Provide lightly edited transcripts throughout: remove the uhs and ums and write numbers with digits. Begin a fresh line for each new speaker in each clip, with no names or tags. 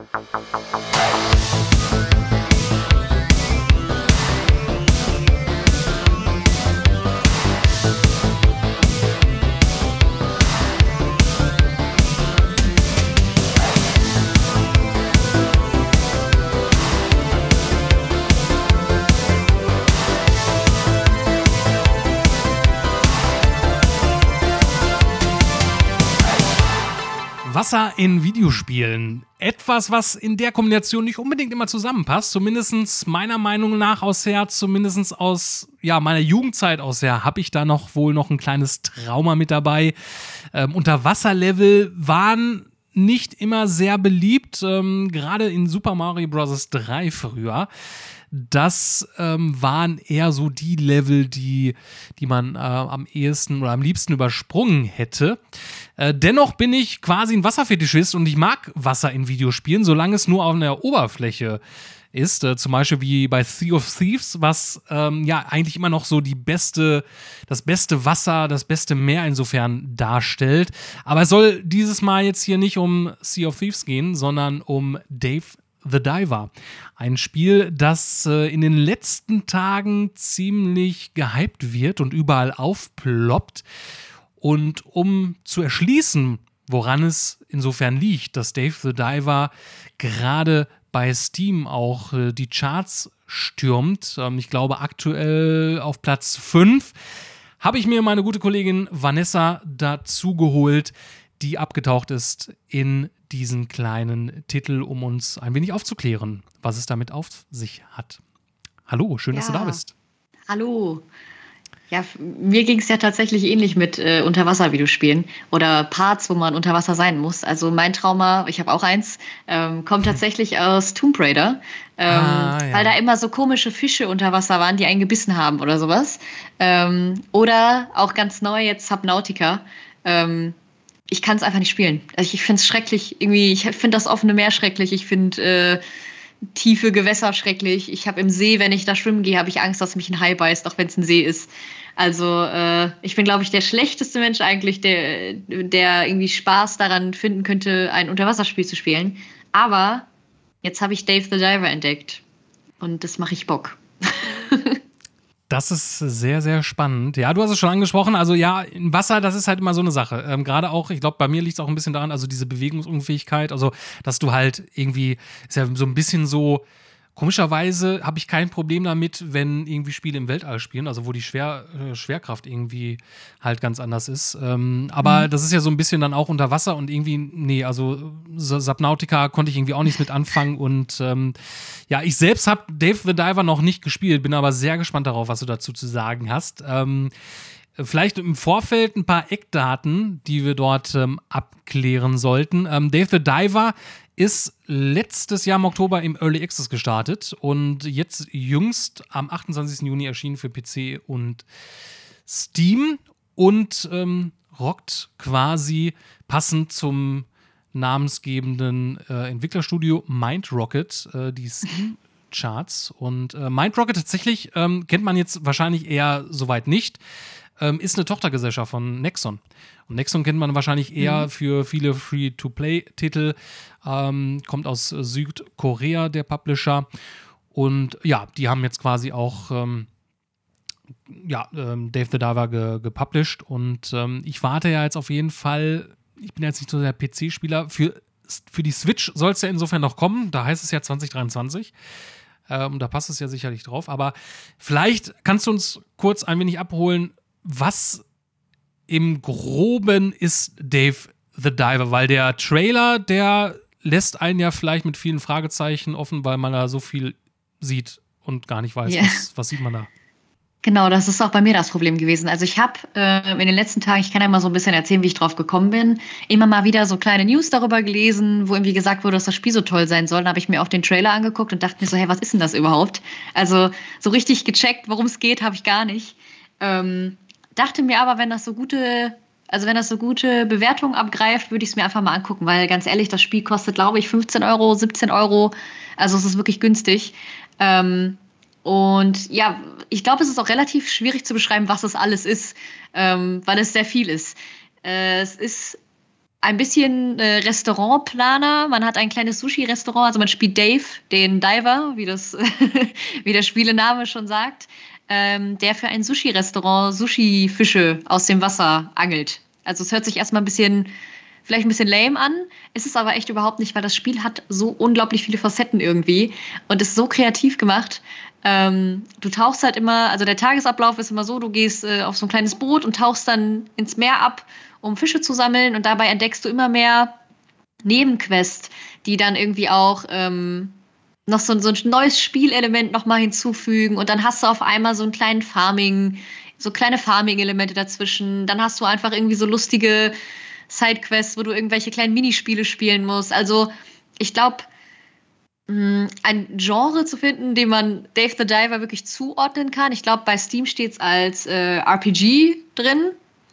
Wasser in Videospielen. Etwas, was in der Kombination nicht unbedingt immer zusammenpasst. Zumindest meiner Meinung nach zumindest aus meiner Jugendzeit ausher, habe ich da wohl noch ein kleines Trauma mit dabei. Unterwasserlevel waren nicht immer sehr beliebt, gerade in Super Mario Bros. 3 früher. Das waren eher so die Level, die man am ehesten oder am liebsten übersprungen hätte. Dennoch bin ich quasi ein Wasserfetischist und ich mag Wasser in Videospielen, solange es nur auf der Oberfläche ist. Zum Beispiel wie bei Sea of Thieves, was eigentlich immer noch so das beste Wasser, das beste Meer insofern darstellt. Aber es soll dieses Mal jetzt hier nicht um Sea of Thieves gehen, sondern um Dave the Diver. Ein Spiel, das in den letzten Tagen ziemlich gehypt wird und überall aufploppt. Und um zu erschließen, woran es insofern liegt, dass Dave the Diver gerade bei Steam auch die Charts stürmt, ich glaube aktuell auf Platz 5, habe ich mir meine gute Kollegin Vanessa dazu geholt, die abgetaucht ist in diesen kleinen Titel, um uns ein wenig aufzuklären, was es damit auf sich hat. Hallo, schön, dass du da bist.
Hallo. Ja, mir ging es ja tatsächlich ähnlich mit Unterwasser-Videospielen oder Parts, wo man unter Wasser sein muss. Also mein Trauma, ich habe auch eins, kommt tatsächlich aus Tomb Raider, weil da immer so komische Fische unter Wasser waren, die einen gebissen haben oder sowas. Oder auch ganz neu jetzt Subnautica. Ich kann es einfach nicht spielen. Also ich finde es schrecklich. Irgendwie, ich finde das offene Meer schrecklich. Ich finde tiefe Gewässer schrecklich. Ich habe im See, wenn ich da schwimmen gehe, habe ich Angst, dass mich ein Hai beißt, auch wenn es ein See ist. Also ich bin, glaube ich, der schlechteste Mensch eigentlich, der irgendwie Spaß daran finden könnte, ein Unterwasserspiel zu spielen. Aber jetzt habe ich Dave the Diver entdeckt. Und das mache ich Bock.
Das ist sehr, sehr spannend. Ja, du hast es schon angesprochen. Also ja, im Wasser, das ist halt immer so eine Sache. Gerade auch, ich glaube, bei mir liegt es auch ein bisschen daran, also diese Bewegungsunfähigkeit, also dass du halt irgendwie, ist ja so ein bisschen so, komischerweise habe ich kein Problem damit, wenn irgendwie Spiele im Weltall spielen, also wo die Schwerkraft irgendwie halt ganz anders ist. Aber das ist ja so ein bisschen dann auch unter Wasser und irgendwie, also Subnautica konnte ich irgendwie auch nichts mit anfangen und ich selbst habe Dave the Diver noch nicht gespielt, bin aber sehr gespannt darauf, was du dazu zu sagen hast. Vielleicht im Vorfeld ein paar Eckdaten, die wir dort abklären sollten. Dave the Diver ist letztes Jahr im Oktober im Early Access gestartet und jetzt jüngst am 28. Juni erschienen für PC und Steam und rockt quasi passend zum namensgebenden Entwicklerstudio Mindrocket die Steam-Charts. Und Mindrocket tatsächlich kennt man jetzt wahrscheinlich eher soweit nicht. Ist eine Tochtergesellschaft von Nexon. Und Nexon kennt man wahrscheinlich eher für viele Free-to-Play-Titel. Kommt aus Südkorea, der Publisher. Und ja, die haben jetzt quasi auch Dave the Diver gepublished. Und ich warte ja jetzt auf jeden Fall, ich bin jetzt nicht so der PC-Spieler, für die Switch soll es ja insofern noch kommen. Da heißt es ja 2023. Da passt es ja sicherlich drauf. Aber vielleicht kannst du uns kurz ein wenig abholen, was im Groben ist Dave the Diver? Weil der Trailer, der lässt einen ja vielleicht mit vielen Fragezeichen offen, weil man da so viel sieht und gar nicht weiß, was sieht man da.
Genau, das ist auch bei mir das Problem gewesen. Also ich habe in den letzten Tagen, ich kann ja mal so ein bisschen erzählen, wie ich drauf gekommen bin, immer mal wieder so kleine News darüber gelesen, wo irgendwie gesagt wurde, dass das Spiel so toll sein soll. Dann habe ich mir auch den Trailer angeguckt und dachte mir so, hey, was ist denn das überhaupt? Also so richtig gecheckt, worum es geht, habe ich gar nicht. Dachte mir aber, wenn das so gute Bewertungen abgreift, würde ich es mir einfach mal angucken, weil ganz ehrlich, das Spiel kostet, glaube ich, 15 Euro, 17 Euro. Also es ist wirklich günstig. Und ja, ich glaube, es ist auch relativ schwierig zu beschreiben, was das alles ist, weil es sehr viel ist. Es ist ein bisschen Restaurantplaner. Man hat ein kleines Sushi-Restaurant, also man spielt Dave, den Diver, wie der Spielename schon sagt, der für ein Sushi-Restaurant Sushi-Fische aus dem Wasser angelt. Also es hört sich erstmal vielleicht ein bisschen lame an, ist es aber echt überhaupt nicht, weil das Spiel hat so unglaublich viele Facetten irgendwie und ist so kreativ gemacht. Du tauchst halt immer, also der Tagesablauf ist immer so, du gehst auf so ein kleines Boot und tauchst dann ins Meer ab, um Fische zu sammeln und dabei entdeckst du immer mehr Nebenquests, die dann irgendwie auch noch so ein neues Spielelement nochmal hinzufügen und dann hast du auf einmal so kleine Farming-Elemente dazwischen. Dann hast du einfach irgendwie so lustige Sidequests, wo du irgendwelche kleinen Minispiele spielen musst. Also ich glaube, ein Genre zu finden, dem man Dave the Diver wirklich zuordnen kann. Ich glaube, bei Steam steht es als RPG drin.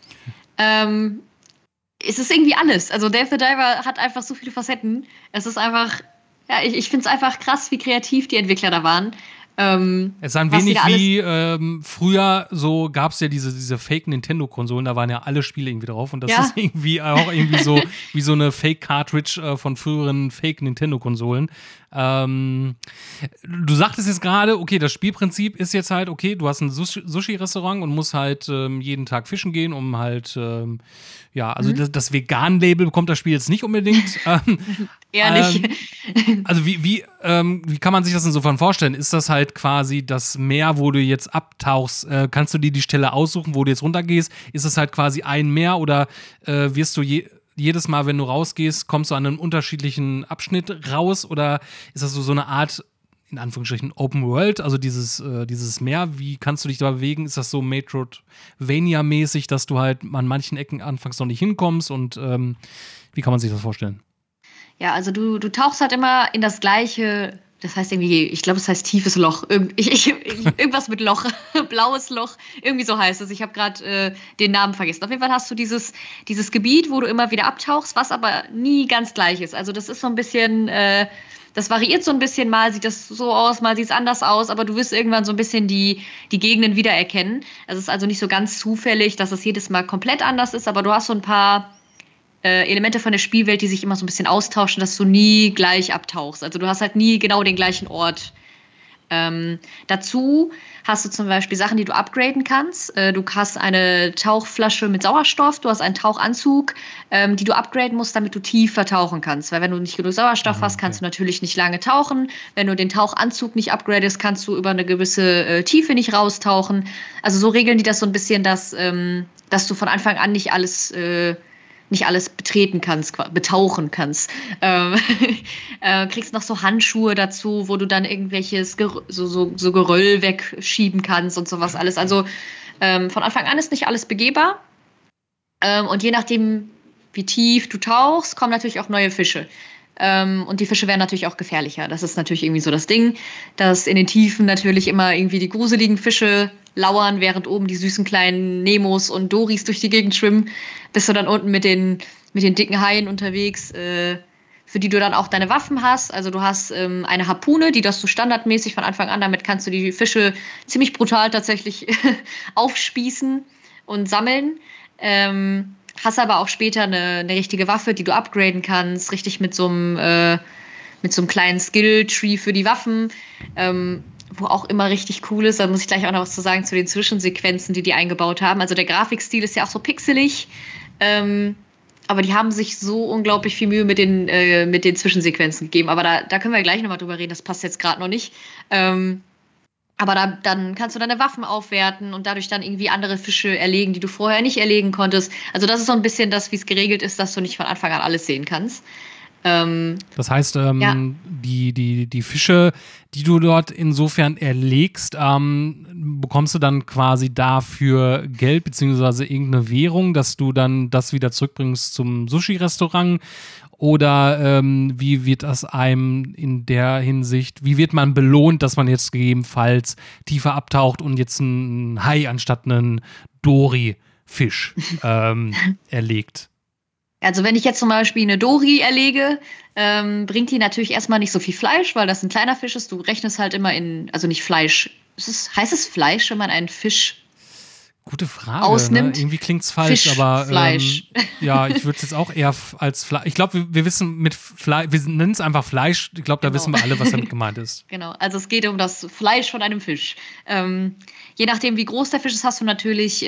Es ist irgendwie alles. Also Dave the Diver hat einfach so viele Facetten. Es ist einfach, ja, ich finde es einfach krass, wie kreativ die Entwickler da waren.
Es ist ein wenig wie früher, so gab es ja diese Fake-Nintendo-Konsolen, da waren ja alle Spiele irgendwie drauf und das ist irgendwie auch irgendwie so wie so eine Fake-Cartridge von früheren Fake-Nintendo-Konsolen. Du sagtest jetzt gerade, okay, das Spielprinzip ist jetzt halt, okay, du hast ein Sushi-Restaurant und musst halt jeden Tag fischen gehen, um halt, das Vegan-Label bekommt das Spiel jetzt nicht unbedingt.
Eher nicht.
Also wie kann man sich das insofern vorstellen? Ist das halt quasi das Meer, wo du jetzt abtauchst? Kannst du dir die Stelle aussuchen, wo du jetzt runtergehst? Ist es halt quasi ein Meer oder wirst du jedes Mal, wenn du rausgehst, kommst du an einem unterschiedlichen Abschnitt raus? Oder ist das so eine Art, in Anführungsstrichen, Open World, also dieses Meer? Wie kannst du dich da bewegen? Ist das so Metroidvania-mäßig, dass du halt an manchen Ecken anfangs noch nicht hinkommst? Und wie kann man sich das vorstellen?
Ja, also du tauchst halt immer in das gleiche, das heißt irgendwie, ich glaube, es heißt tiefes Loch. Irgendwas mit Loch, blaues Loch, irgendwie so heißt es. Ich habe gerade den Namen vergessen. Auf jeden Fall hast du dieses Gebiet, wo du immer wieder abtauchst, was aber nie ganz gleich ist. Also das ist so ein bisschen, das variiert so ein bisschen, mal sieht das so aus, mal sieht es anders aus, aber du wirst irgendwann so ein bisschen die Gegenden wiedererkennen. Es ist also nicht so ganz zufällig, dass es jedes Mal komplett anders ist, aber du hast so ein paar Elemente von der Spielwelt, die sich immer so ein bisschen austauschen, dass du nie gleich abtauchst. Also du hast halt nie genau den gleichen Ort. Dazu hast du zum Beispiel Sachen, die du upgraden kannst. Du hast eine Tauchflasche mit Sauerstoff, du hast einen Tauchanzug, die du upgraden musst, damit du tiefer tauchen kannst. Weil wenn du nicht genug Sauerstoff hast, kannst du natürlich nicht lange tauchen. Wenn du den Tauchanzug nicht upgradest, kannst du über eine gewisse Tiefe nicht raustauchen. Also so regeln die das so ein bisschen, dass du von Anfang an nicht alles betauchen kannst. Kriegst noch so Handschuhe dazu, wo du dann irgendwelches so Geröll wegschieben kannst und sowas alles. Also von Anfang an ist nicht alles begehbar. Und je nachdem, wie tief du tauchst, kommen natürlich auch neue Fische. Und die Fische werden natürlich auch gefährlicher. Das ist natürlich irgendwie so das Ding, dass in den Tiefen natürlich immer irgendwie die gruseligen Fische lauern, während oben die süßen kleinen Nemos und Doris durch die Gegend schwimmen. Bist du dann unten mit den dicken Haien unterwegs, für die du dann auch deine Waffen hast. Also du hast eine Harpune, die hast du standardmäßig von Anfang an. Damit kannst du die Fische ziemlich brutal tatsächlich aufspießen und sammeln. Hast aber auch später eine richtige Waffe, die du upgraden kannst, richtig mit so einem kleinen Skill-Tree für die Waffen, wo auch immer richtig cool ist. Da muss ich gleich auch noch was zu sagen zu den Zwischensequenzen, die eingebaut haben. Also der Grafikstil ist ja auch so pixelig, aber die haben sich so unglaublich viel Mühe mit den Zwischensequenzen gegeben. Aber da können wir gleich nochmal drüber reden, das passt jetzt gerade noch nicht. Aber dann kannst du deine Waffen aufwerten und dadurch dann irgendwie andere Fische erlegen, die du vorher nicht erlegen konntest. Also das ist so ein bisschen das, wie es geregelt ist, dass du nicht von Anfang an alles sehen kannst.
Das heißt, die Fische, die du dort insofern erlegst, bekommst du dann quasi dafür Geld beziehungsweise irgendeine Währung, dass du dann das wieder zurückbringst zum Sushi-Restaurant? Oder wie wird das einem in der Hinsicht, wie wird man belohnt, dass man jetzt gegebenenfalls tiefer abtaucht und jetzt einen Hai anstatt einen Dory-Fisch erlegt?
Also wenn ich jetzt zum Beispiel eine Dory erlege, bringt die natürlich erstmal nicht so viel Fleisch, weil das ein kleiner Fisch ist. Du rechnest halt immer also nicht Fleisch. Heißt es Fleisch, wenn man einen Fisch
Gute Frage.
ausnimmt.
Ne? Irgendwie klingt's falsch, aber
Fleisch.
ja, ich würde es jetzt auch eher als Fleisch. Ich glaube, wir wissen mit Fleisch, wir nennen es einfach Fleisch. Ich glaube, da
Genau.
wissen wir alle, was damit gemeint ist.
Genau, also es geht um das Fleisch von einem Fisch. Je nachdem, wie groß der Fisch ist, hast du natürlich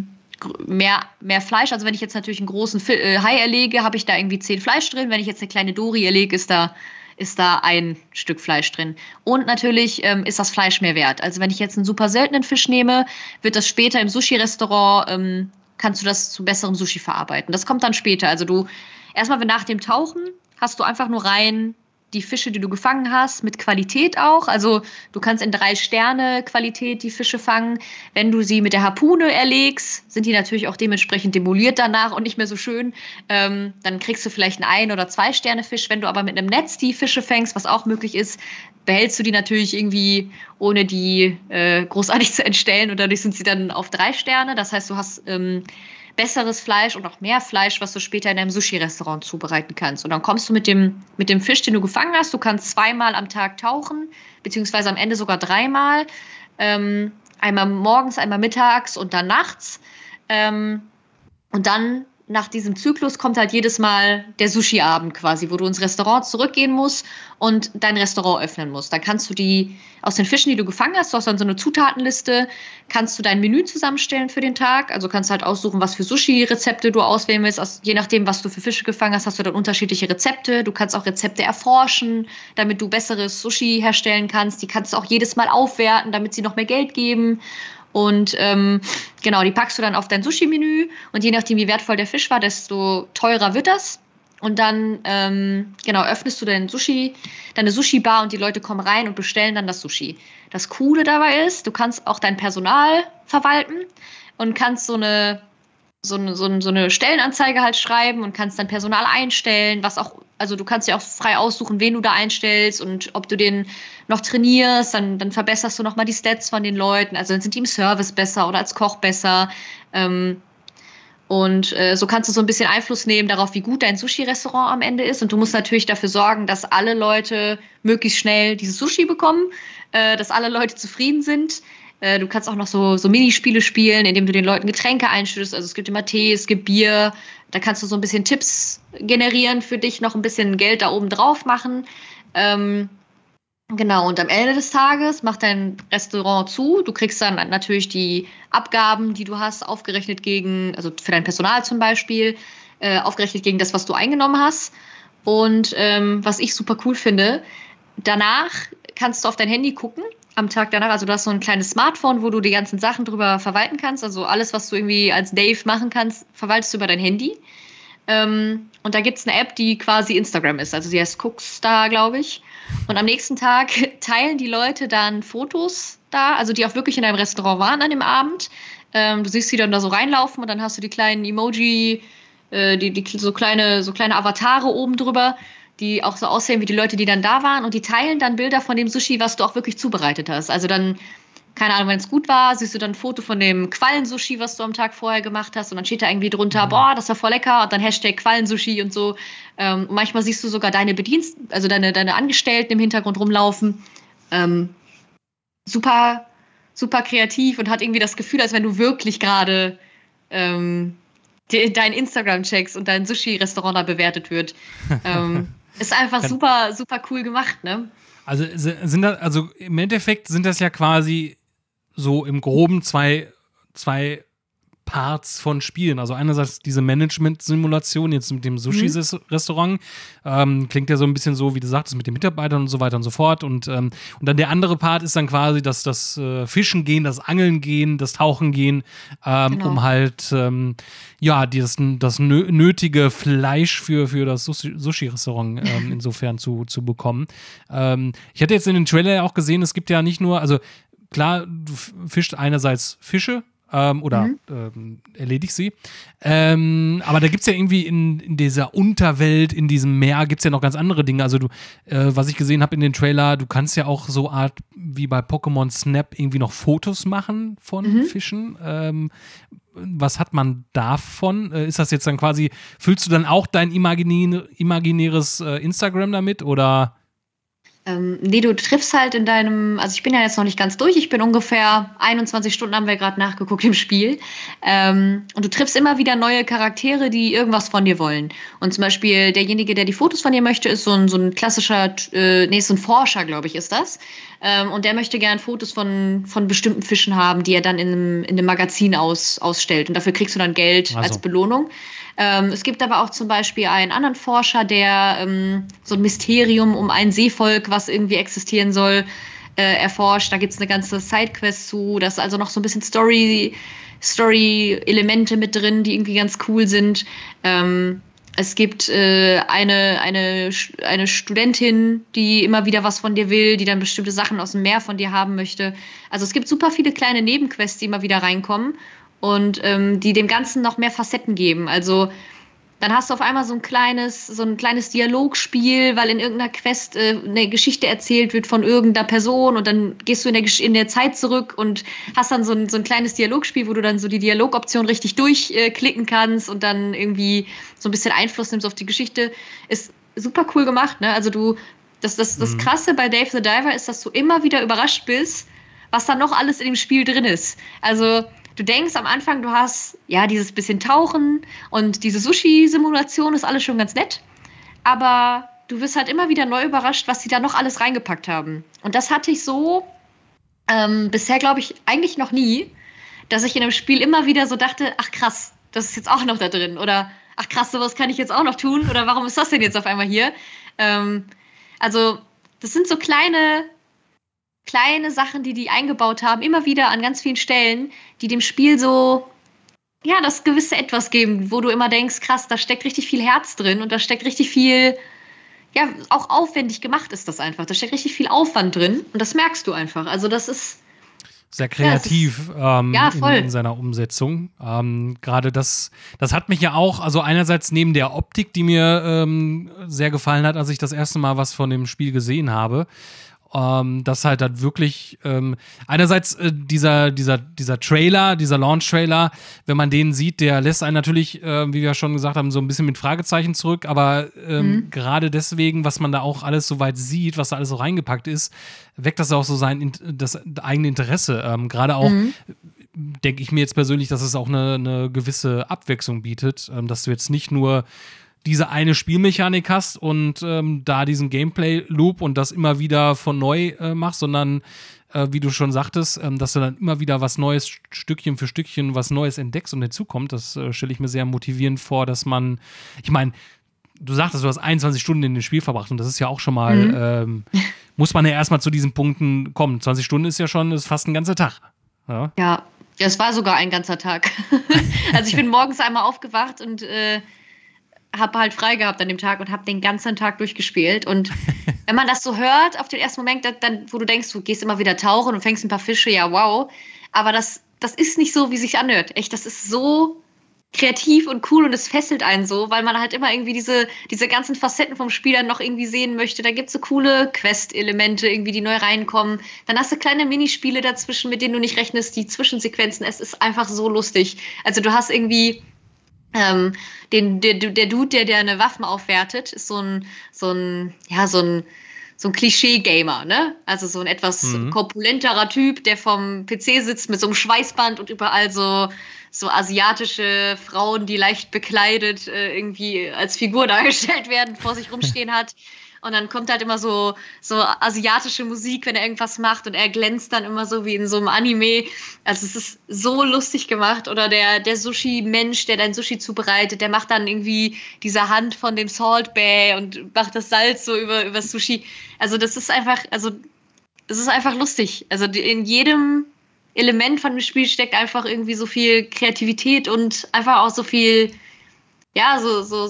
mehr Fleisch. Also wenn ich jetzt natürlich einen großen Hai erlege, habe ich da irgendwie 10 Fleisch drin. Wenn ich jetzt eine kleine Dory erlege, ist da ein Stück Fleisch drin. Und natürlich ist das Fleisch mehr wert. Also wenn ich jetzt einen super seltenen Fisch nehme, wird das später im Sushi-Restaurant, kannst du das zu besserem Sushi verarbeiten. Das kommt dann später. Also erstmal nach dem Tauchen hast du einfach nur rein die Fische, die du gefangen hast, mit Qualität auch. Also du kannst in 3 Sterne Qualität die Fische fangen. Wenn du sie mit der Harpune erlegst, sind die natürlich auch dementsprechend demoliert danach und nicht mehr so schön. Dann kriegst du vielleicht einen 1- oder 2-Sterne-Fisch. Wenn du aber mit einem Netz die Fische fängst, was auch möglich ist, behältst du die natürlich irgendwie, ohne die großartig zu entstellen. Und dadurch sind sie dann auf 3 Sterne. Das heißt, du hast besseres Fleisch und auch mehr Fleisch, was du später in einem Sushi-Restaurant zubereiten kannst. Und dann kommst du mit dem Fisch, den du gefangen hast. Du kannst 2-mal am Tag tauchen, beziehungsweise am Ende sogar 3-mal. Einmal morgens, einmal mittags und dann nachts. Und dann nach diesem Zyklus kommt halt jedes Mal der Sushi-Abend quasi, wo du ins Restaurant zurückgehen musst und dein Restaurant öffnen musst. Dann kannst du die aus den Fischen, die du gefangen hast, du hast dann so eine Zutatenliste, kannst du dein Menü zusammenstellen für den Tag. Also kannst halt aussuchen, was für Sushi-Rezepte du auswählen willst. Je nachdem, was du für Fische gefangen hast, hast du dann unterschiedliche Rezepte. Du kannst auch Rezepte erforschen, damit du besseres Sushi herstellen kannst. Die kannst du auch jedes Mal aufwerten, damit sie noch mehr Geld geben. Und genau, die packst du dann auf dein Sushi-Menü und je nachdem, wie wertvoll der Fisch war, desto teurer wird das. Und dann genau, öffnest du deine Sushi-Bar und die Leute kommen rein und bestellen dann das Sushi. Das Coole dabei ist, du kannst auch dein Personal verwalten und kannst so eine Stellenanzeige halt schreiben und kannst dann Personal einstellen, also du kannst ja auch frei aussuchen, wen du da einstellst und ob du den noch trainierst, dann verbesserst du nochmal die Stats von den Leuten, also dann sind die im Service besser oder als Koch besser. Und so kannst du so ein bisschen Einfluss nehmen darauf, wie gut dein Sushi-Restaurant am Ende ist. Und du musst natürlich dafür sorgen, dass alle Leute möglichst schnell dieses Sushi bekommen, dass alle Leute zufrieden sind. Du kannst auch noch so Minispiele spielen, indem du den Leuten Getränke einschüttest. Also es gibt immer Tee, es gibt Bier. Da kannst du so ein bisschen Tipps generieren für dich, noch ein bisschen Geld da oben drauf machen. Genau, und am Ende des Tages macht dein Restaurant zu. Du kriegst dann natürlich die Abgaben, die du hast, aufgerechnet also für dein Personal zum Beispiel, aufgerechnet gegen das, was du eingenommen hast. Und was ich super cool finde, danach kannst du auf dein Handy gucken, am Tag danach. Also du hast so ein kleines Smartphone, wo du die ganzen Sachen drüber verwalten kannst. Also alles, was du irgendwie als Dave machen kannst, verwaltest du über dein Handy. Und da gibt es eine App, die quasi Instagram ist. Also die heißt Cookstar, glaube ich. Und am nächsten Tag teilen die Leute dann Fotos da, also die auch wirklich in deinem Restaurant waren an dem Abend. Du siehst sie dann da so reinlaufen und dann hast du die kleinen Emoji, so kleine Avatare oben drüber, die auch so aussehen wie die Leute, die dann da waren. Und die teilen dann Bilder von dem Sushi, was du auch wirklich zubereitet hast. Also dann, keine Ahnung, wenn es gut war, siehst du dann ein Foto von dem Quallensushi, was du am Tag vorher gemacht hast. Und dann steht da irgendwie drunter, boah, das war voll lecker. Und dann Hashtag Quallensushi und so. Manchmal siehst du sogar deine also deine Angestellten im Hintergrund rumlaufen. Super, super kreativ und hat irgendwie das Gefühl, als wenn du wirklich gerade dein Instagram checkst und dein Sushi-Restaurant da bewertet wird. Ist einfach super, super cool gemacht, ne?
Also im Endeffekt sind das ja quasi so im Groben zwei Parts von Spielen. Also einerseits diese Management-Simulation jetzt mit dem Sushi-Restaurant, klingt ja so ein bisschen so, wie du sagtest, mit den Mitarbeitern und so weiter und so fort. Und dann der andere Part ist dann quasi das Fischen gehen, das Angeln gehen, das Tauchen gehen,
Genau.
um halt das nötige Fleisch für das Sushi-Restaurant insofern zu bekommen. Ich hatte jetzt in den Trailer ja auch gesehen, es gibt ja nicht nur, also klar, du fischst einerseits Fische, erledigt sie. Aber da gibt es ja irgendwie in dieser Unterwelt, in diesem Meer, gibt es ja noch ganz andere Dinge. Also was ich gesehen habe in den Trailer, du kannst ja auch so Art wie bei Pokémon Snap irgendwie noch Fotos machen von Fischen. Was hat man davon? Ist das jetzt dann quasi, füllst du dann auch dein imaginäres Instagram damit oder?
Nee, du triffst halt also ich bin ja jetzt noch nicht ganz durch, ich bin ungefähr 21 Stunden, haben wir gerade nachgeguckt im Spiel. Und du triffst immer wieder neue Charaktere, die irgendwas von dir wollen. Und zum Beispiel derjenige, der die Fotos von dir möchte, ist so ein klassischer, nee, ist so ein Forscher, glaube ich, ist das. Und der möchte gern Fotos von bestimmten Fischen haben, die er dann in einem Magazin ausstellt. Und dafür kriegst du dann Geld als Belohnung. Es gibt aber auch zum Beispiel einen anderen Forscher, der so ein Mysterium um ein Seevolk, was irgendwie existieren soll, erforscht. Da gibt es eine ganze Sidequest zu. Da ist also noch so ein bisschen Story-Elemente mit drin, die irgendwie ganz cool sind. Es gibt eine Studentin, die immer wieder was von dir will, die dann bestimmte Sachen aus dem Meer von dir haben möchte. Also es gibt super viele kleine Nebenquests, die immer wieder reinkommen und die dem Ganzen noch mehr Facetten geben. Also dann hast du auf einmal so ein kleines Dialogspiel, weil in irgendeiner Quest eine Geschichte erzählt wird von irgendeiner Person und dann gehst du in der Zeit zurück und hast dann so ein kleines Dialogspiel, wo du dann so die Dialogoption richtig durchklicken kannst und dann irgendwie so ein bisschen Einfluss nimmst auf die Geschichte. Ist super cool gemacht, ne? Also das Krasse bei Dave the Diver ist, dass du immer wieder überrascht bist, was da noch alles in dem Spiel drin ist. Also du denkst am Anfang, du hast ja dieses bisschen Tauchen und diese Sushi-Simulation ist alles schon ganz nett, aber du wirst halt immer wieder neu überrascht, was sie da noch alles reingepackt haben. Und das hatte ich so bisher, glaube ich, eigentlich noch nie, dass ich in einem Spiel immer wieder so dachte, ach krass, das ist jetzt auch noch da drin oder ach krass, sowas kann ich jetzt auch noch tun oder warum ist das denn jetzt auf einmal hier? Also das sind so kleine Sachen, die eingebaut haben, immer wieder an ganz vielen Stellen, die dem Spiel so, ja, das gewisse Etwas geben, wo du immer denkst, krass, da steckt richtig viel Herz drin und da steckt richtig viel, ja, auch aufwendig gemacht ist das einfach. Da steckt richtig viel Aufwand drin und das merkst du einfach. Also das ist
sehr kreativ
voll.
in seiner Umsetzung. Gerade das hat mich ja auch, also einerseits neben der Optik, die mir sehr gefallen hat, als ich das erste Mal was von dem Spiel gesehen habe, dass halt wirklich einerseits dieser Trailer, dieser Launch-Trailer, wenn man den sieht, der lässt einen natürlich, wie wir schon gesagt haben, so ein bisschen mit Fragezeichen zurück, aber gerade deswegen, was man da auch alles so weit sieht, was da alles so reingepackt ist, weckt das auch so das eigene Interesse. Gerade auch denke ich mir jetzt persönlich, dass es auch eine gewisse Abwechslung bietet, dass du jetzt nicht nur diese eine Spielmechanik hast und da diesen Gameplay-Loop und das immer wieder von neu machst, sondern wie du schon sagtest, dass du dann immer wieder was Neues, Stückchen für Stückchen was Neues entdeckst und hinzukommt. Das stelle ich mir sehr motivierend vor, dass man, ich meine, du sagtest, du hast 21 Stunden in dem Spiel verbracht und das ist ja auch schon mal, muss man ja erstmal zu diesen Punkten kommen. 20 Stunden ist fast ein ganzer Tag.
Ja, es war sogar ein ganzer Tag. Also ich bin morgens einmal aufgewacht und habe halt frei gehabt an dem Tag und habe den ganzen Tag durchgespielt. Und wenn man das so hört, auf den ersten Moment, dann, wo du denkst, du gehst immer wieder tauchen und fängst ein paar Fische, ja, wow. Aber das ist nicht so, wie es sich anhört. Echt, das ist so kreativ und cool und es fesselt einen so, weil man halt immer irgendwie diese ganzen Facetten vom Spiel dann noch irgendwie sehen möchte. Da gibt es so coole Quest-Elemente irgendwie, die neu reinkommen. Dann hast du kleine Minispiele dazwischen, mit denen du nicht rechnest, die Zwischensequenzen. Es ist einfach so lustig. Also du hast irgendwie der Dude, der eine Waffen aufwertet, ist so ein Klischee-Gamer, ne? Also so ein etwas korpulenterer Typ, der vom PC sitzt mit so einem Schweißband und überall so asiatische Frauen, die leicht bekleidet irgendwie als Figur dargestellt werden, vor sich rumstehen hat. Und dann kommt halt immer so asiatische Musik, wenn er irgendwas macht und er glänzt dann immer so wie in so einem Anime. Also es ist so lustig gemacht. Oder der Sushi-Mensch, der dein Sushi zubereitet, der macht dann irgendwie diese Hand von dem Salt Bay und macht das Salz so über Sushi. Also es ist einfach lustig. Also in jedem Element von dem Spiel steckt einfach irgendwie so viel Kreativität und einfach auch so viel, ja,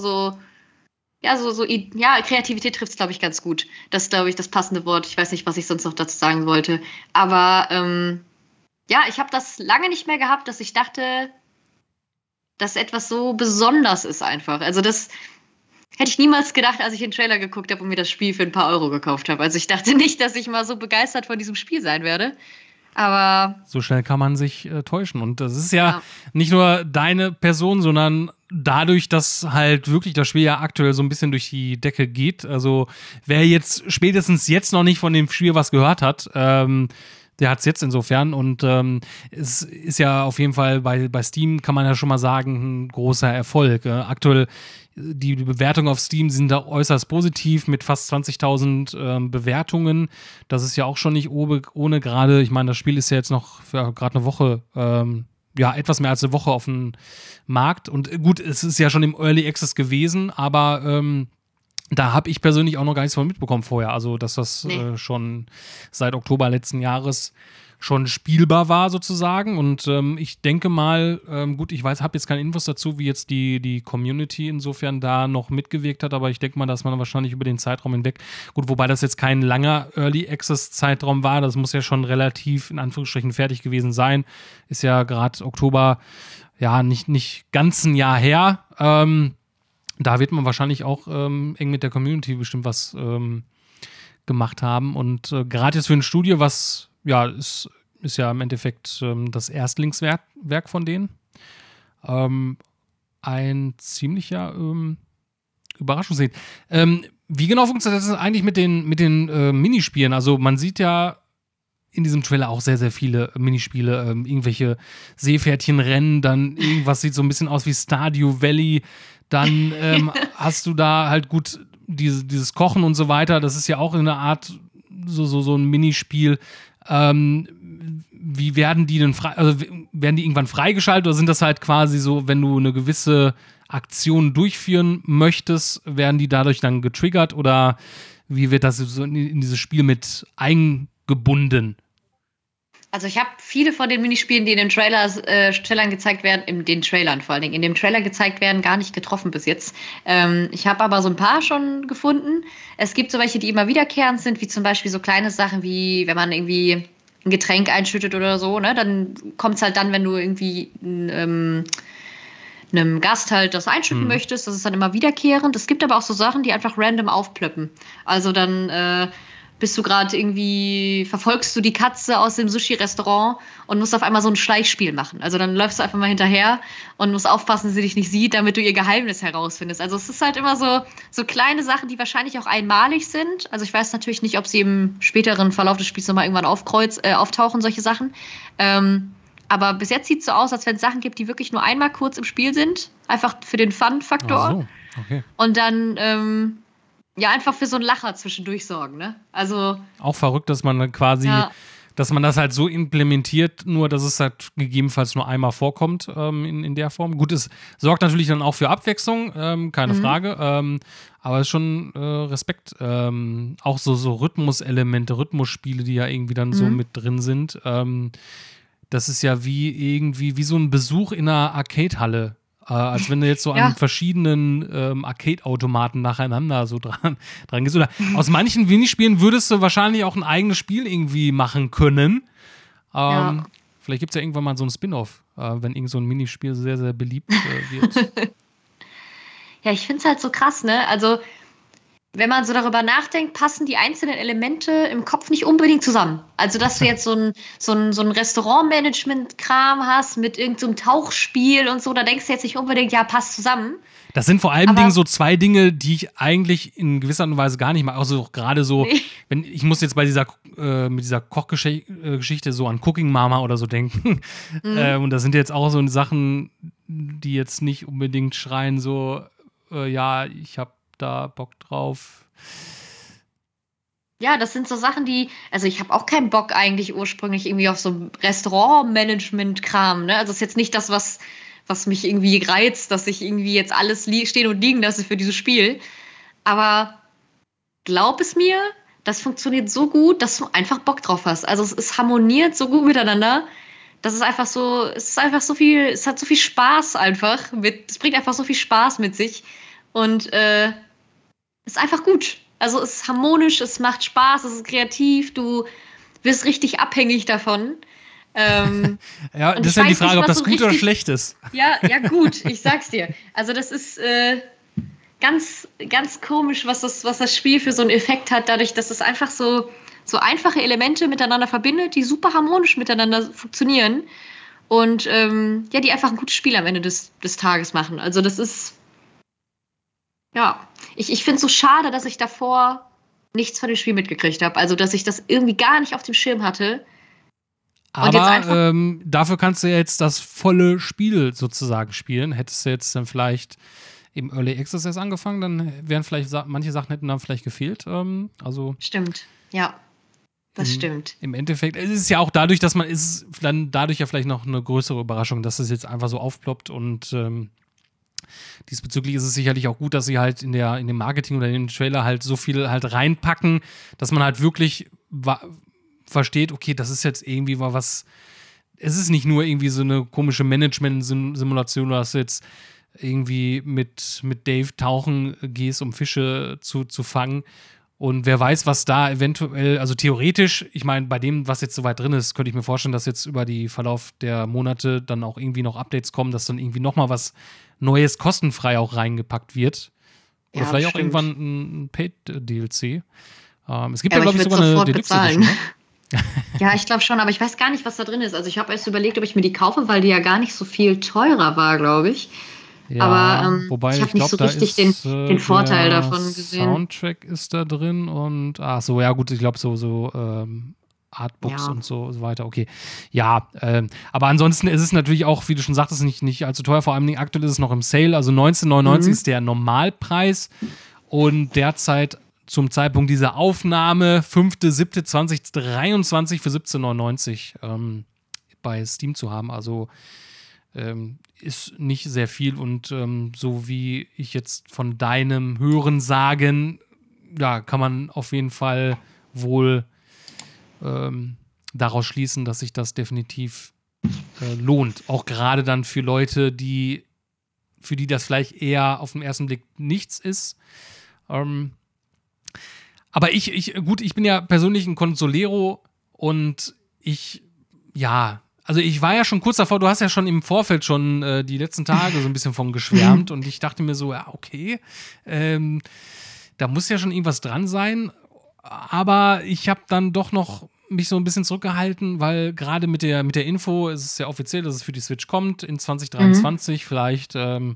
Kreativität trifft es, glaube ich, ganz gut. Das ist, glaube ich, das passende Wort. Ich weiß nicht, was ich sonst noch dazu sagen wollte. Aber ich habe das lange nicht mehr gehabt, dass ich dachte, dass etwas so besonders ist einfach. Also das hätte ich niemals gedacht, als ich den Trailer geguckt habe und mir das Spiel für ein paar Euro gekauft habe. Also ich dachte nicht, dass ich mal so begeistert von diesem Spiel sein werde. Aber
so schnell kann man sich täuschen. Und das ist ja nicht nur deine Person, sondern dadurch, dass halt wirklich das Spiel ja aktuell so ein bisschen durch die Decke geht. Also wer jetzt spätestens jetzt noch nicht von dem Spiel was gehört hat, der hat es jetzt insofern. Und es ist ja auf jeden Fall bei Steam, kann man ja schon mal sagen, ein großer Erfolg. Aktuell die Bewertungen auf Steam sind da äußerst positiv mit fast 20.000 Bewertungen. Das ist ja auch schon nicht ohne gerade. Ich meine, das Spiel ist ja jetzt noch gerade eine Woche, etwas mehr als eine Woche auf dem Markt. Und gut, es ist ja schon im Early Access gewesen, aber da habe ich persönlich auch noch gar nichts von mitbekommen vorher. Also, dass das schon seit Oktober letzten Jahres schon spielbar war sozusagen. Und ich denke mal, gut, ich habe jetzt keine Infos dazu, wie jetzt die Community insofern da noch mitgewirkt hat, aber ich denke mal, dass man wahrscheinlich über den Zeitraum hinweg, gut, wobei das jetzt kein langer Early Access Zeitraum war, das muss ja schon relativ in Anführungsstrichen fertig gewesen sein. Ist ja gerade Oktober, ja, nicht ganz ein Jahr her. Da wird man wahrscheinlich auch eng mit der Community bestimmt was gemacht haben. Und gerade jetzt für ein Studio, was ist ja im Endeffekt das Erstlingswerk von denen. Ein ziemlicher Überraschungshit. Wie genau funktioniert das eigentlich mit den Minispielen? Also man sieht ja in diesem Trailer auch sehr, sehr viele Minispiele, irgendwelche Seepferdchenrennen, dann irgendwas sieht so ein bisschen aus wie Stardew Valley. Dann hast du da halt gut dieses Kochen und so weiter. Das ist ja auch in einer Art so ein Minispiel. Wie werden die denn werden die irgendwann freigeschaltet oder sind das halt quasi so, wenn du eine gewisse Aktion durchführen möchtest, werden die dadurch dann getriggert oder wie wird das so in dieses Spiel mit eingebunden?
Also ich habe viele von den Minispielen, die in den Trailern gezeigt werden, in den Trailern vor allen Dingen, in dem Trailer gezeigt werden, gar nicht getroffen bis jetzt. Ich habe aber so ein paar schon gefunden. Es gibt so welche, die immer wiederkehrend sind, wie zum Beispiel so kleine Sachen wie, wenn man irgendwie ein Getränk einschüttet oder so, ne, dann kommt es halt dann, wenn du irgendwie einem Gast halt das einschütten möchtest, das ist dann immer wiederkehrend. Es gibt aber auch so Sachen, die einfach random aufplöppen. Also dann bist du gerade irgendwie, verfolgst du die Katze aus dem Sushi-Restaurant und musst auf einmal so ein Schleichspiel machen. Also dann läufst du einfach mal hinterher und musst aufpassen, dass sie dich nicht sieht, damit du ihr Geheimnis herausfindest. Also es ist halt immer so kleine Sachen, die wahrscheinlich auch einmalig sind. Also ich weiß natürlich nicht, ob sie im späteren Verlauf des Spiels nochmal irgendwann auftauchen, solche Sachen. Aber bis jetzt sieht es so aus, als wenn es Sachen gibt, die wirklich nur einmal kurz im Spiel sind. Einfach für den Fun-Faktor.
Ach so, okay.
Und dann einfach für so einen Lacher zwischendurch sorgen, ne? Also
auch verrückt, dass man dann quasi, dass man das halt so implementiert, nur dass es halt gegebenenfalls nur einmal vorkommt in der Form. Gut, es sorgt natürlich dann auch für Abwechslung, keine Frage, aber es ist schon Respekt. Auch so Rhythmuselemente, Rhythmusspiele, die ja irgendwie dann so mit drin sind. Das ist ja wie so ein Besuch in einer Arcade-Halle. Als wenn du jetzt so an verschiedenen Arcade-Automaten nacheinander so dran gehst. Oder aus manchen Minispielen würdest du wahrscheinlich auch ein eigenes Spiel irgendwie machen können. Vielleicht gibt es ja irgendwann mal so ein Spin-off, wenn irgend so ein Minispiel sehr, sehr beliebt wird.
Ja, ich finde es halt so krass, ne? Also wenn man so darüber nachdenkt, passen die einzelnen Elemente im Kopf nicht unbedingt zusammen. Also, dass du jetzt so ein Restaurant-Management-Kram hast mit irgendeinem Tauchspiel und so, da denkst du jetzt nicht unbedingt, ja, passt zusammen.
Das sind vor allem Dingen so zwei Dinge, die ich eigentlich in gewisser Art und Weise gar nicht mag. Also gerade so, wenn ich muss jetzt bei mit dieser Kochgeschichte so an Cooking Mama oder so denken. Und das sind jetzt auch so Sachen, die jetzt nicht unbedingt schreien so, ich habe da Bock drauf.
Ja, das sind so Sachen, also ich habe auch keinen Bock eigentlich ursprünglich irgendwie auf so Restaurant-Management-Kram, ne? Also es ist jetzt nicht das, was mich irgendwie reizt, dass ich irgendwie jetzt alles stehen und liegen lasse für dieses Spiel. Aber glaub es mir, das funktioniert so gut, dass du einfach Bock drauf hast. Also es harmoniert so gut miteinander. Das ist einfach so, es hat so viel Spaß einfach es bringt einfach so viel Spaß mit sich. Und ist einfach gut. Also es ist harmonisch, es macht Spaß, es ist kreativ, du wirst richtig abhängig davon.
Ja, das ist ja die Frage, ob das gut oder schlecht ist.
Ja, gut, ich sag's dir. Also das ist ganz, ganz komisch, was das Spiel für so einen Effekt hat, dadurch, dass es einfach so so einfache Elemente miteinander verbindet, die super harmonisch miteinander funktionieren und die einfach ein gutes Spiel am Ende des Tages machen. Also das ist, ja, ich finde es so schade, dass ich davor nichts von dem Spiel mitgekriegt habe. Also dass ich das irgendwie gar nicht auf dem Schirm hatte. Und jetzt einfach
Aber dafür kannst du ja jetzt das volle Spiel sozusagen spielen. Hättest du jetzt dann vielleicht im Early Access erst angefangen, dann wären vielleicht manche Sachen hätten dann vielleicht gefehlt.
Stimmt, ja. Das stimmt.
Im Endeffekt, es ist ja auch dadurch, dass man ist dann dadurch ja vielleicht noch eine größere Überraschung, dass es jetzt einfach so aufploppt und diesbezüglich ist es sicherlich auch gut, dass sie halt in dem Marketing oder in dem Trailer halt so viel halt reinpacken, dass man halt wirklich versteht, okay, das ist jetzt irgendwie mal was, es ist nicht nur irgendwie so eine komische Management-Simulation, dass du jetzt irgendwie mit Dave tauchen gehst, um Fische zu fangen. Und wer weiß, was da eventuell, also theoretisch, ich meine, bei dem, was jetzt soweit drin ist, könnte ich mir vorstellen, dass jetzt über die Verlauf der Monate dann auch irgendwie noch Updates kommen, dass dann irgendwie nochmal was Neues kostenfrei auch reingepackt wird. Oder
Ja,
vielleicht auch
bestimmt.
irgendwann ein Paid-DLC. Es gibt
Ja,
ja,
aber
glaube ich,
ich
sogar
würd
eine
sofort
Deluxe
bezahlen.
Edition. Ne?
Ja, ich glaube schon, aber ich weiß gar nicht, was da drin ist. Also ich habe erst überlegt, ob ich mir die kaufe, weil die ja gar nicht so viel teurer war, glaube ich.
Ja,
Aber
wobei
ich habe
ich
nicht
glaube,
so
da
richtig
ist
den Vorteil
der
davon gesehen.
Soundtrack ist da drin und ach so, ja gut, ich glaube so Artbooks
Ja.
und so weiter, okay. Ja, aber ansonsten ist es natürlich auch, wie du schon sagtest, nicht allzu teuer, vor allem aktuell ist es noch im Sale, also 19,99 ist der Normalpreis und derzeit zum Zeitpunkt dieser Aufnahme 5.7.2023 für 17,99 bei Steam zu haben, also ist nicht sehr viel und so wie ich jetzt von deinem Hören sagen, ja, kann man auf jeden Fall wohl daraus schließen, dass sich das definitiv lohnt. Auch gerade dann für Leute, für die das vielleicht eher auf den ersten Blick nichts ist. Aber ich bin ja persönlich ein Consolero und also ich war ja schon kurz davor, du hast ja schon im Vorfeld schon die letzten Tage so ein bisschen von geschwärmt und ich dachte mir so, ja, okay, da muss ja schon irgendwas dran sein, aber ich habe dann doch noch mich so ein bisschen zurückgehalten, weil gerade mit der Info, es ist ja offiziell, dass es für die Switch kommt in 2023, vielleicht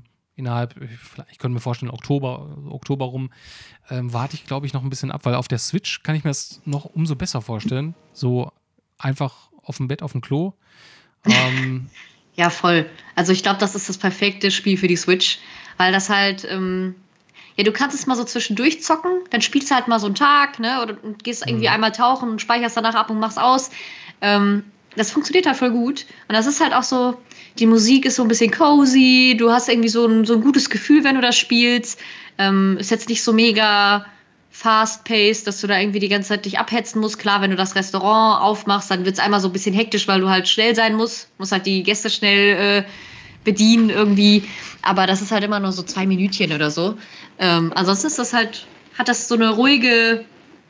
ich könnte mir vorstellen, Oktober rum, warte ich, glaube ich, noch ein bisschen ab, weil auf der Switch kann ich mir das noch umso besser vorstellen, so einfach auf dem Bett, auf dem Klo.
Ja, voll. Also ich glaube, das ist das perfekte Spiel für die Switch, weil das halt, du kannst es mal so zwischendurch zocken, dann spielst du halt mal so einen Tag, ne, oder gehst irgendwie einmal tauchen und speicherst danach ab und machst aus. Das funktioniert halt voll gut. Und das ist halt auch so, die Musik ist so ein bisschen cozy, du hast irgendwie so ein gutes Gefühl, wenn du das spielst. Ist jetzt nicht so mega fast-paced, dass du da irgendwie die ganze Zeit dich abhetzen musst. Klar, wenn du das Restaurant aufmachst, dann wird es einmal so ein bisschen hektisch, weil du halt schnell sein musst halt die Gäste schnell bedienen irgendwie. Aber das ist halt immer nur so 2 Minütchen oder so. Ansonsten ist das halt, hat das so einen ruhigen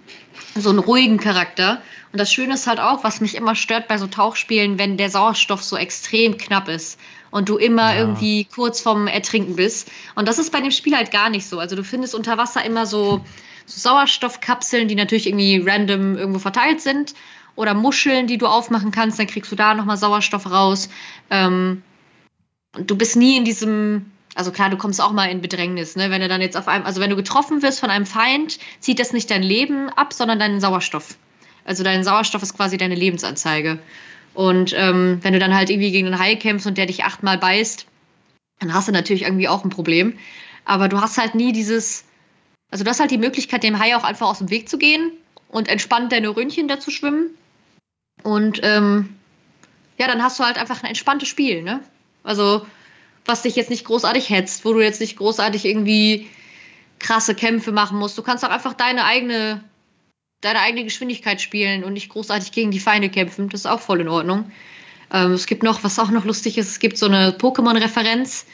Charakter. Und das Schöne ist halt auch, was mich immer stört bei so Tauchspielen, wenn der Sauerstoff so extrem knapp ist und du immer irgendwie kurz vorm Ertrinken bist. Und das ist bei dem Spiel halt gar nicht so. Also du findest unter Wasser immer so Sauerstoffkapseln, die natürlich irgendwie random irgendwo verteilt sind. Oder Muscheln, die du aufmachen kannst, dann kriegst du da nochmal Sauerstoff raus. Und du bist nie in diesem, also klar, du kommst auch mal in Bedrängnis, ne? Wenn du dann jetzt also wenn du getroffen wirst von einem Feind, zieht das nicht dein Leben ab, sondern deinen Sauerstoff. Also dein Sauerstoff ist quasi deine Lebensanzeige. Und wenn du dann halt irgendwie gegen einen Hai kämpfst und der dich 8-mal beißt, dann hast du natürlich irgendwie auch ein Problem. Aber du hast halt nie also du hast halt die Möglichkeit, dem Hai auch einfach aus dem Weg zu gehen und entspannt deine Röntchen da zu schwimmen. Und dann hast du halt einfach ein entspanntes Spiel, ne? Also, was dich jetzt nicht großartig hetzt, wo du jetzt nicht großartig irgendwie krasse Kämpfe machen musst. Du kannst auch einfach deine eigene Geschwindigkeit spielen und nicht großartig gegen die Feinde kämpfen. Das ist auch voll in Ordnung. Es gibt noch, was auch noch lustig ist, es gibt so eine Pokémon-Referenz,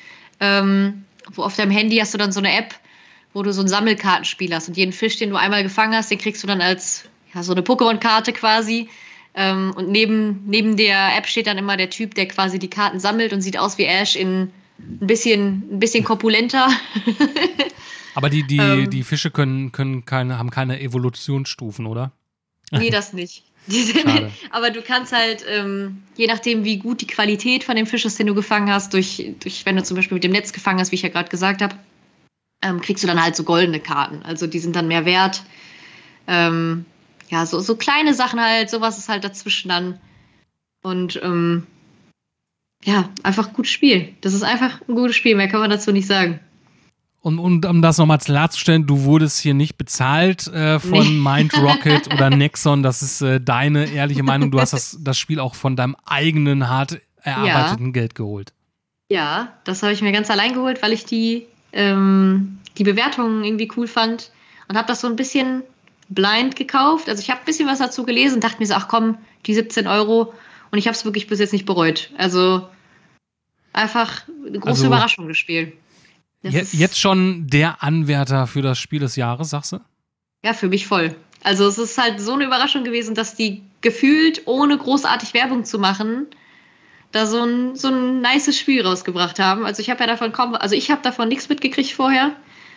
wo auf deinem Handy hast du dann so eine App, wo du so ein Sammelkartenspiel hast. Und jeden Fisch, den du einmal gefangen hast, den kriegst du dann als so eine Pokémon-Karte quasi. Und neben der App steht dann immer der Typ, der quasi die Karten sammelt und sieht aus wie Ash in ein bisschen korpulenter.
Aber die Fische haben keine Evolutionsstufen, oder?
Nee, das nicht.
Schade.
Aber du kannst halt, je nachdem, wie gut die Qualität von dem Fisch ist, den du gefangen hast, wenn du zum Beispiel mit dem Netz gefangen hast, wie ich ja gerade gesagt habe, kriegst du dann halt so goldene Karten. Also die sind dann mehr wert. Ja, so kleine Sachen halt, sowas ist halt dazwischen dann. Und ja, einfach ein gutes Spiel. Das ist einfach ein gutes Spiel, mehr kann man dazu nicht sagen.
Und um das nochmal klarzustellen, du wurdest hier nicht bezahlt von
Nee.
Mind Rocket oder Nexon. Das ist deine ehrliche Meinung. Du hast das Spiel auch von deinem eigenen hart erarbeiteten Geld geholt.
Ja, das habe ich mir ganz allein geholt, weil ich die Bewertungen irgendwie cool fand und habe das so ein bisschen blind gekauft. Also ich habe ein bisschen was dazu gelesen, dachte mir so, ach komm, die 17 Euro. Und ich habe es wirklich bis jetzt nicht bereut. Also einfach eine große Überraschung gespielt.
Jetzt schon der Anwärter für das Spiel des Jahres, sagst du?
Ja, für mich voll. Also es ist halt so eine Überraschung gewesen, dass die gefühlt, ohne großartig Werbung zu machen, da so ein nices Spiel rausgebracht haben. Also ich habe davon nichts mitgekriegt vorher.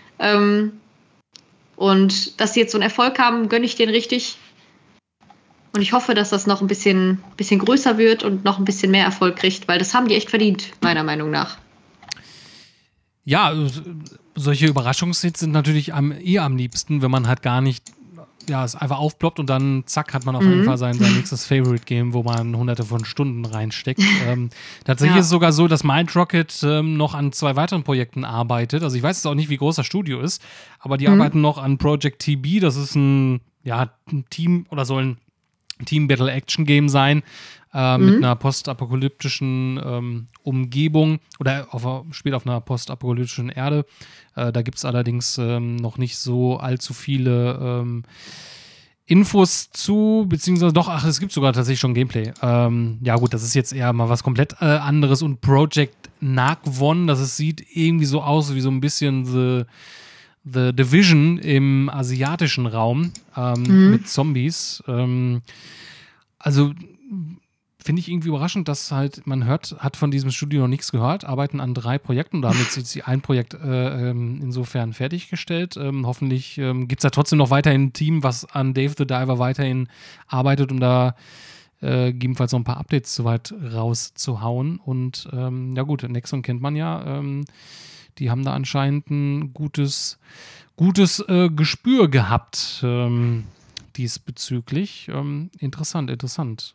Und dass sie jetzt so einen Erfolg haben, gönne ich denen richtig. Und ich hoffe, dass das noch ein bisschen größer wird und noch ein bisschen mehr Erfolg kriegt, weil das haben die echt verdient, meiner Meinung nach.
Ja, solche Überraschungshits sind natürlich am liebsten, wenn man halt gar nicht, es einfach aufploppt und dann zack, hat man auf jeden Fall sein nächstes Favorite-Game, wo man hunderte von Stunden reinsteckt. Tatsächlich ist es sogar so, dass Mind Rocket noch an 2 weiteren Projekten arbeitet. Also ich weiß jetzt auch nicht, wie groß das Studio ist, aber die arbeiten noch an Project TB. Das ist ein Team oder soll ein Team-Battle-Action-Game sein, mit einer postapokalyptischen Umgebung oder spielt auf einer postapokalyptischen Erde. Da gibt es allerdings noch nicht so allzu viele Infos zu, beziehungsweise es gibt sogar tatsächlich schon Gameplay. Ja gut, das ist jetzt eher mal was komplett anderes. Und Project Nagvon, sieht irgendwie so aus wie so ein bisschen The Division im asiatischen Raum mit Zombies. Also finde ich irgendwie überraschend, dass halt hat von diesem Studio noch nichts gehört, arbeiten an 3 Projekten und haben jetzt ein Projekt insofern fertiggestellt. Hoffentlich gibt es da trotzdem noch weiterhin ein Team, was an Dave the Diver weiterhin arbeitet, um da gegebenenfalls noch ein paar Updates soweit rauszuhauen. Und ja gut, Nexon kennt man ja. Die haben da anscheinend ein gutes Gespür gehabt diesbezüglich. Interessant.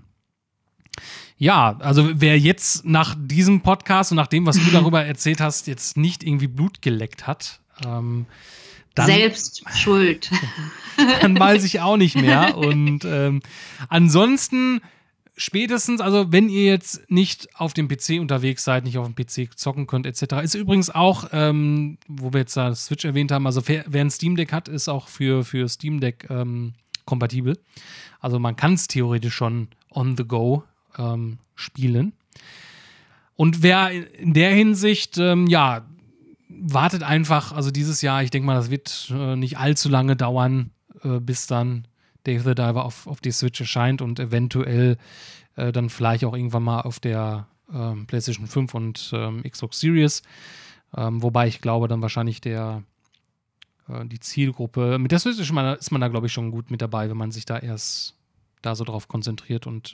Ja, also wer jetzt nach diesem Podcast und nach dem, was du darüber erzählt hast, jetzt nicht irgendwie Blut geleckt hat, dann
selbst schuld.
Dann weiß ich auch nicht mehr. Und ansonsten spätestens, also wenn ihr jetzt nicht auf dem PC unterwegs seid, nicht auf dem PC zocken könnt etc., ist übrigens auch, wo wir jetzt da Switch erwähnt haben, also wer ein Steam Deck hat, ist auch für Steam Deck kompatibel. Also man kann es theoretisch schon on the go spielen. Und wer in der Hinsicht, wartet einfach, also dieses Jahr, ich denke mal, das wird nicht allzu lange dauern, bis dann Dave the Diver auf die Switch erscheint und eventuell dann vielleicht auch irgendwann mal auf der PlayStation 5 und Xbox Series. Wobei ich glaube, dann wahrscheinlich die Zielgruppe, mit der Switch ist man da, glaube ich, schon gut mit dabei, wenn man sich da erst da so drauf konzentriert. Und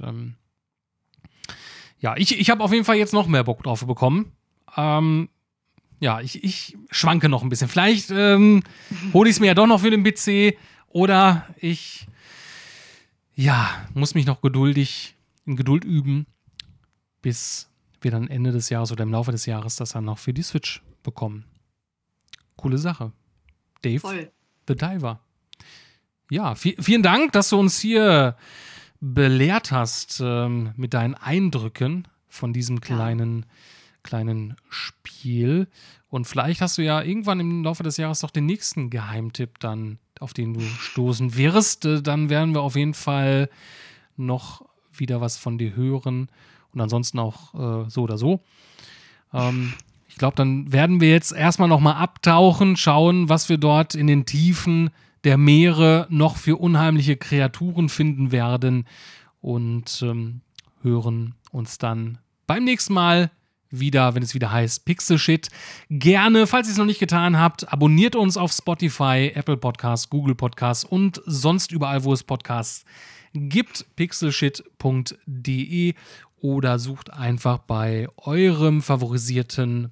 ich habe auf jeden Fall jetzt noch mehr Bock drauf bekommen. Ich schwanke noch ein bisschen. Vielleicht hole ich es mir ja doch noch für den PC oder ich muss mich noch in Geduld üben, bis wir dann Ende des Jahres oder im Laufe des Jahres das dann noch für die Switch bekommen. Coole Sache. Dave
Voll.
the Diver. Ja, vielen Dank, dass du uns hier belehrt hast mit deinen Eindrücken von diesem kleinen Spiel. Und vielleicht hast du ja irgendwann im Laufe des Jahres doch den nächsten Geheimtipp dann, auf den du stoßen wirst. Dann werden wir auf jeden Fall noch wieder was von dir hören. Und ansonsten auch so oder so. Ich glaube, dann werden wir jetzt erstmal nochmal abtauchen, schauen, was wir dort in den Tiefen der Meere noch für unheimliche Kreaturen finden werden und hören uns dann beim nächsten Mal wieder, wenn es wieder heißt Pixelshit. Gerne, falls ihr es noch nicht getan habt, abonniert uns auf Spotify, Apple Podcasts, Google Podcasts und sonst überall, wo es Podcasts gibt. pixelshit.de oder sucht einfach bei eurem favorisierten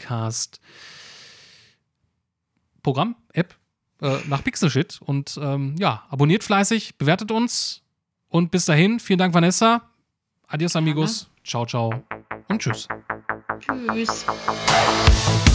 Podcast-Programm, App, nach Pixelshit. Und abonniert fleißig, bewertet uns. Und bis dahin, vielen Dank, Vanessa. Adios, amigos. Ciao, ciao und tschüss.
Tschüss.